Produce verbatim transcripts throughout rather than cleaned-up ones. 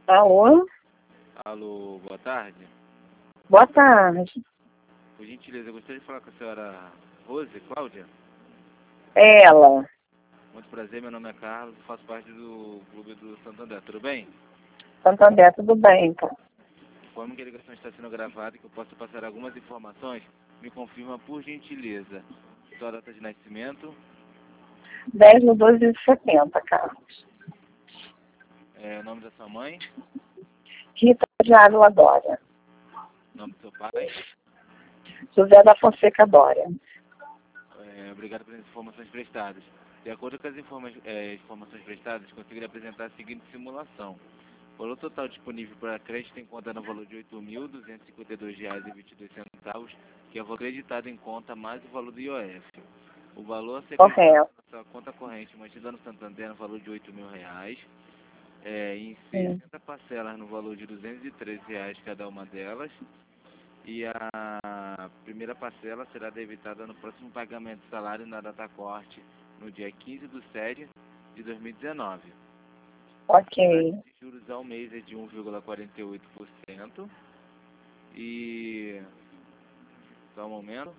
Alô? Alô, boa tarde. Boa tarde. Por gentileza, eu gostaria de falar com a senhora Rose, Cláudia. Ela. Muito prazer, meu nome é Carlos, faço parte do Clube do Santander, tudo bem? Santander, tudo bem, então. Conforme que a ligação está sendo gravada e que eu posso passar algumas informações, me confirma por gentileza sua data de nascimento, dez de doze de setenta, Carlos. é, o nome da sua mãe, Rita de Ávila Dória. o nome do seu pai. José da Fonseca Dória. É, obrigado pelas informações prestadas. De acordo com as informa é, informações prestadas, consegui apresentar a seguinte simulação. O valor total disponível para crédito em conta no valor de oito mil duzentos e cinquenta e dois reais e vinte e dois centavos, que é o valor acreditado em conta mais o valor do I O F. O valor a ser acreditado Correto. na sua conta corrente mantida no Santander no valor de oito mil reais, é, em Sim. sessenta parcelas no valor de duzentos e treze reais cada uma delas, e a primeira parcela será debitada no próximo pagamento de salário na data corte, no dia quinze de setembro de dois mil e dezenove. Ok. A taxa de juros ao mês é de um vírgula quarenta e oito por cento. E... Só um momento.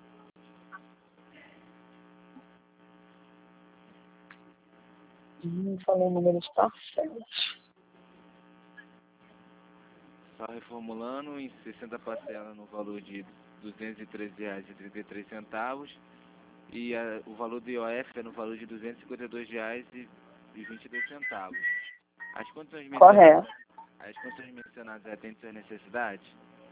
Não falei o número de parcelas. Só reformulando, em sessenta parcelas no valor de duzentos e treze reais e trinta e três centavos. E a, o valor do I O F é no valor de duzentos e cinquenta e dois reais e vinte e dois centavos. As condições mencionadas, Correto. as condições mencionadas atendem suas necessidades?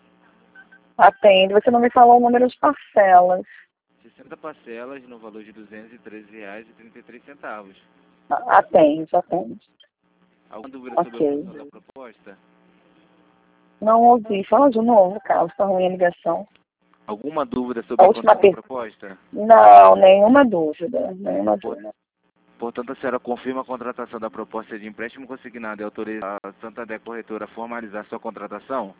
Atende. Você não me falou o número de parcelas. sessenta parcelas no valor de duzentos e treze reais e trinta e três centavos. Atende, atende. Alguma dúvida sobre a Ok. função da proposta? Não ouvi. Fala de novo, Carlos. Tá ruim a ligação. Alguma dúvida A sobre a última condição da pergunta. proposta? Não, nenhuma dúvida. Nenhuma Por- dúvida. Portanto, a senhora confirma a contratação da proposta de empréstimo consignado e autoriza a Santander Corretora a formalizar sua contratação?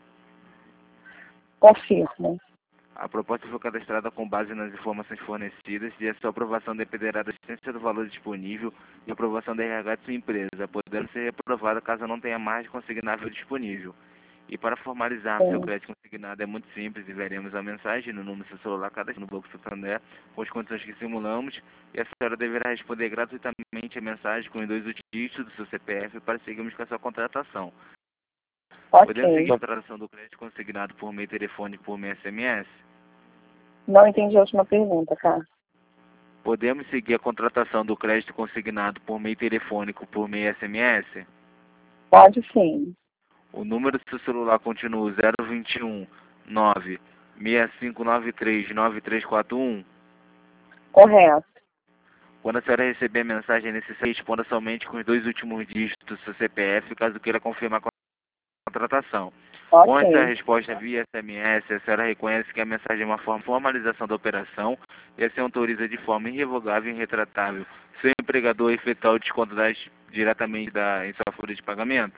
Confirmo. A proposta foi cadastrada com base nas informações fornecidas e a sua aprovação dependerá da existência do valor disponível e aprovação da R H de sua empresa, podendo ser reprovada caso não tenha margem consignável disponível. E para formalizar seu Sim. crédito consignado é muito simples, enviaremos a mensagem no número do seu celular cadastrado no Banco Santander com as condições que simulamos e a senhora deverá responder gratuitamente a mensagem com os dois dígitos do seu C P F para seguirmos com a sua contratação. Podemos Ok. seguir a contratação do crédito consignado por meio telefônico por meio S M S? Não entendi a última pergunta, Carlos. Podemos seguir a contratação do crédito consignado por meio telefônico por meio S M S? Pode sim. O número do seu celular continua zero vinte e um, nove, seis cinco nove três, nove três quatro um. Correto. Quando a senhora receber a mensagem necessária, responda somente com os dois últimos dígitos do seu C P F, caso queira confirmar a contratação. Com essa Ok. resposta via S M S, a senhora reconhece que a mensagem é uma forma de formalização da operação e assim autoriza de forma irrevogável e irretratável seu empregador a efetuar o desconto das, diretamente da, em sua folha de pagamento?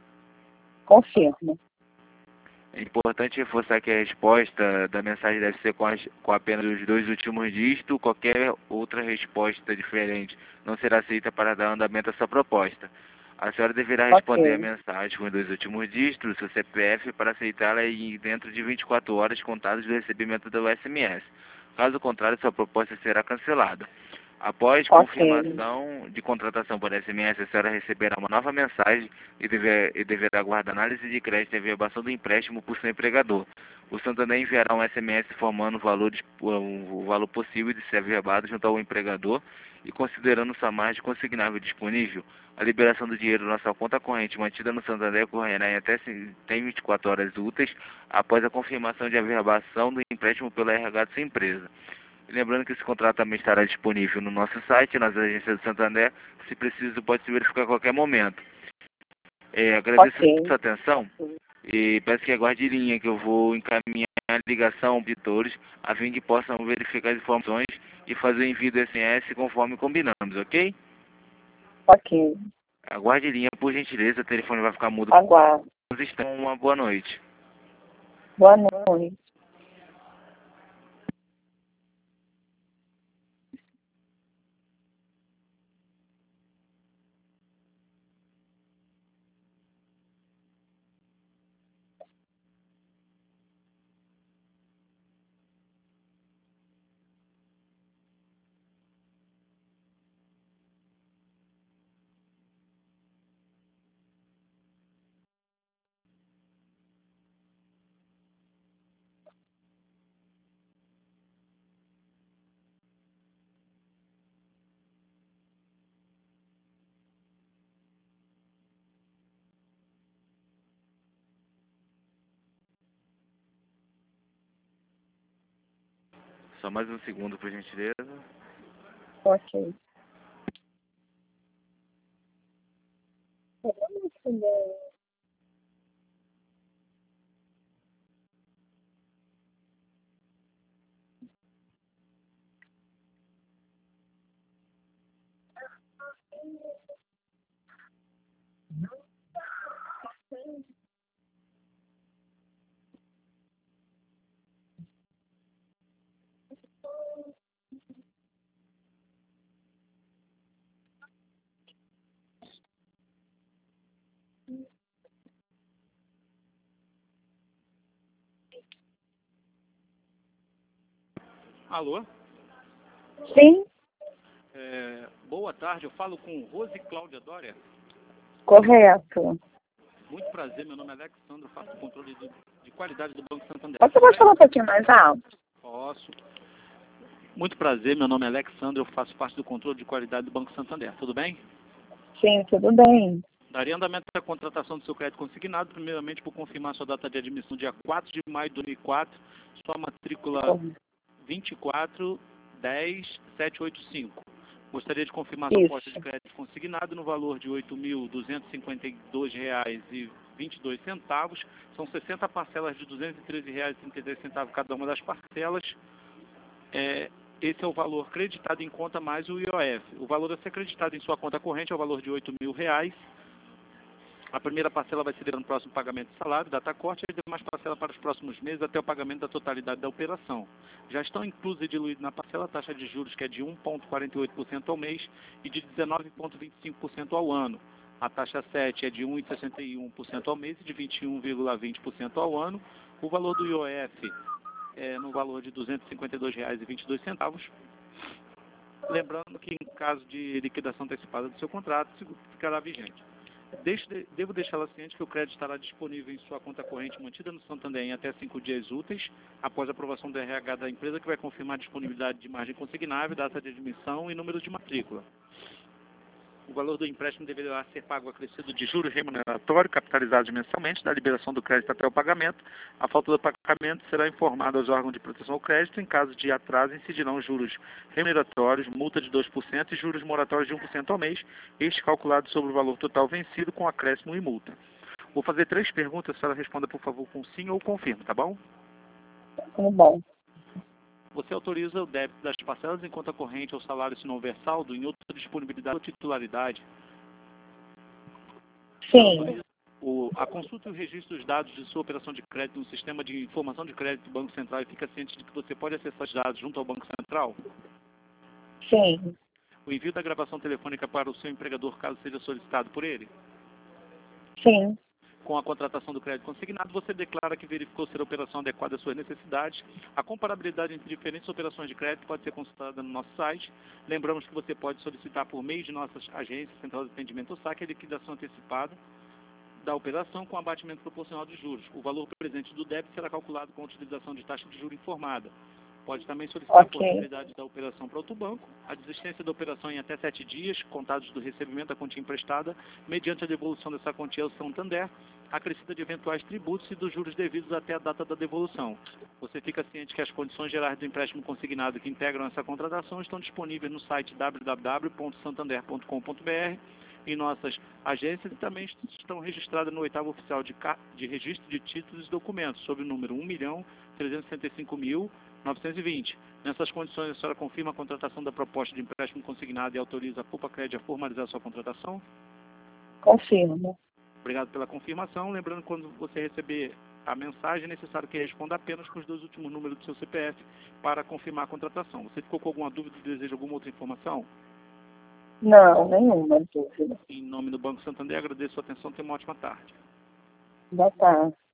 Confirmo. É importante reforçar que a resposta da mensagem deve ser com, as, com apenas os dois últimos dígitos. Qualquer outra resposta diferente não será aceita para dar andamento à sua proposta. A senhora deverá responder a Ok. mensagem com os dois últimos dígitos do seu C P F para aceitá-la e dentro de vinte e quatro horas contadas do recebimento do S M S. Caso contrário, sua proposta será cancelada. Após Ok. confirmação de contratação por S M S, a senhora receberá uma nova mensagem e, dever, e deverá aguardar análise de crédito e averbação do empréstimo por seu empregador. O Santander enviará um S M S informando o valor, de, o valor possível de ser averbado junto ao empregador e considerando sua margem consignável disponível. A liberação do dinheiro na sua conta corrente mantida no Santander ocorrerá em até tem vinte e quatro horas úteis após a confirmação de averbação do empréstimo pela R H de sua empresa. Lembrando que esse contrato também estará disponível no nosso site, nas agências do Santander. Se preciso, pode se verificar a qualquer momento. É, agradeço a Ok. sua atenção e peço que aguarde em linha que eu vou encaminhar a ligação aos editores a fim que possam verificar as informações e fazer o envio do S M S conforme combinamos, ok? Ok. Aguarde em linha, por gentileza, o telefone vai ficar mudo. Aguardo. Uma boa noite. Boa noite. Só mais um segundo, por gentileza. Ok. Alô? Sim, É, boa tarde, eu falo com Rose Cláudia Dória. correto. Muito prazer, meu nome é Alexandre, faço o controle de, de qualidade do Banco Santander. Você pode falar um pouquinho mais alto? Posso. Muito prazer, meu nome é Alexandre, eu faço parte do controle de qualidade do Banco Santander. Tudo bem? Sim, tudo bem. Daria andamento à contratação do seu crédito consignado, primeiramente por confirmar sua data de admissão, dia quatro de maio de dois mil e quatro, sua matrícula vinte e quatro dez setecentos e oitenta e cinco. Gostaria de confirmar sua aposta de crédito consignado no valor de oito mil duzentos e cinquenta e dois reais e vinte e dois centavos. São sessenta parcelas de duzentos e treze reais e trinta e três centavos cada uma das parcelas. É, esse é o valor creditado em conta mais o I O F. O valor a ser creditado em sua conta corrente é o valor de oito mil reais. A primeira parcela vai ser no próximo pagamento de salário, data corte, e as demais parcelas para os próximos meses até o pagamento da totalidade da operação. Já estão inclusas e diluídas na parcela a taxa de juros, que é de um vírgula quarenta e oito por cento ao mês e de dezenove vírgula vinte e cinco por cento ao ano. A taxa sete é de um vírgula sessenta e um por cento ao mês e de vinte e um vírgula vinte por cento ao ano. O valor do I O F é no valor de duzentos e cinquenta e dois reais e vinte e dois centavos. Lembrando que em caso de liquidação antecipada do seu contrato, ficará vigente. Deixe, devo deixá-la ciente que o crédito estará disponível em sua conta corrente mantida no Santander em até cinco dias úteis, após a aprovação do R H da empresa, que vai confirmar a disponibilidade de margem consignável, data de admissão e número de matrícula. O valor do empréstimo deverá ser pago acrescido de juros remuneratórios, capitalizados mensalmente, da liberação do crédito até o pagamento. A falta do pagamento será informada aos órgãos de proteção ao crédito. Em caso de atraso, incidirão juros remuneratórios, multa de dois por cento e juros moratórios de um por cento ao mês, este calculado sobre o valor total vencido com acréscimo e multa. Vou fazer três perguntas, a senhora responda, por favor, com sim ou confirma, tá bom? Tudo bom. Você autoriza o débito das parcelas em conta corrente ou salário se não houver saldo em outra disponibilidade ou titularidade? Sim, O, a consulta e o registro dos dados de sua operação de crédito no sistema de informação de crédito do Banco Central e fica ciente de que você pode acessar os dados junto ao Banco Central? sim, O envio da gravação telefônica para o seu empregador, caso seja solicitado por ele? sim, Com a contratação do crédito consignado, você declara que verificou ser a operação adequada às suas necessidades. A comparabilidade entre diferentes operações de crédito pode ser consultada no nosso site. Lembramos que você pode solicitar por meio de nossas agências, Central de Atendimento ou saque, a liquidação antecipada da operação com abatimento proporcional de juros. O valor presente do débito será calculado com a utilização de taxa de juros informada. Pode também solicitar ok. a possibilidade da operação para outro banco, a desistência da operação em até sete dias, contados do recebimento da quantia emprestada, mediante a devolução dessa quantia ao Santander, acrescida de eventuais tributos e dos juros devidos até a data da devolução. Você fica ciente que as condições gerais do empréstimo consignado que integram essa contratação estão disponíveis no site w w w ponto santander ponto com ponto b r, em nossas agências, e também estão registradas no oitavo oficial de, de registro de títulos e documentos, sob o número um milhão trezentos e sessenta e cinco mil novecentos e vinte. Nessas condições, a senhora confirma a contratação da proposta de empréstimo consignado e autoriza a Culpa Cred a formalizar sua contratação? Confirmo. Obrigado pela confirmação. Lembrando que quando você receber a mensagem, é necessário que responda apenas com os dois últimos números do seu C P F para confirmar a contratação. Você ficou com alguma dúvida e deseja alguma outra informação? Não, nenhuma dúvida. Em nome do Banco Santander, agradeço a sua atenção. Tenha uma ótima tarde. Boa tarde.